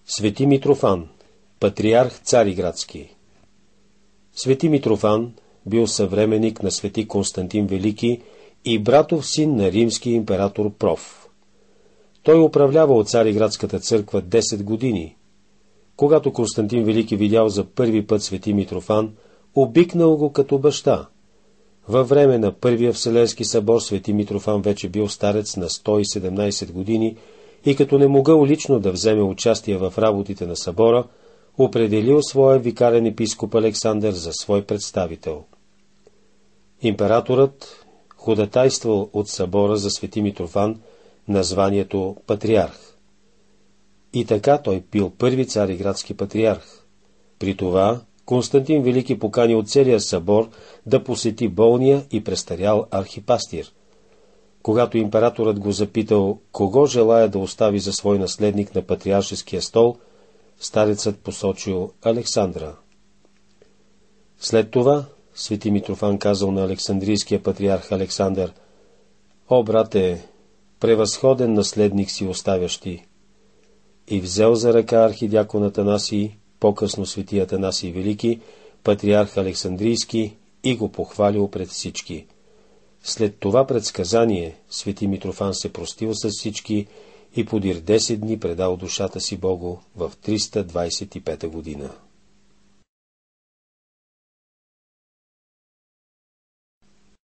Свети Митрофан, патриарх Цариградски. Свети Митрофан бил съвременник на свети Константин Велики и братов син на римския император Проф. Той управлявал Цариградската църква 10 години. Когато Константин Велики видял за първи път свети Митрофан, обикнал го като баща. Във време на Първия Вселенски събор свети Митрофан вече бил старец на 117 години и като не могъл лично да вземе участие в работите на събора, определил своя викарен епископ Александър за свой представител. Императорът ходатайствал от събора за свети Митрофан на званието патриарх. И така той бил първи цариградски патриарх. При това Константин Велики поканил целия събор да посети болния и престарял архипастир. Когато императорът го запитал кого желая да остави за свой наследник на патриаршеския стол, старецът посочил Александра. След това свети Митрофан казал на Александрийския патриарх Александър: „О, брате, превъзходен наследник си оставящи!“ И взел за ръка архидякон Атанасий, по-късно свети Атанасий Велики, патриарх Александрийски, и го похвалил пред всички. След това предсказание свети Митрофан се простил с всички и подир 10 дни предал душата си Богу в 325 година.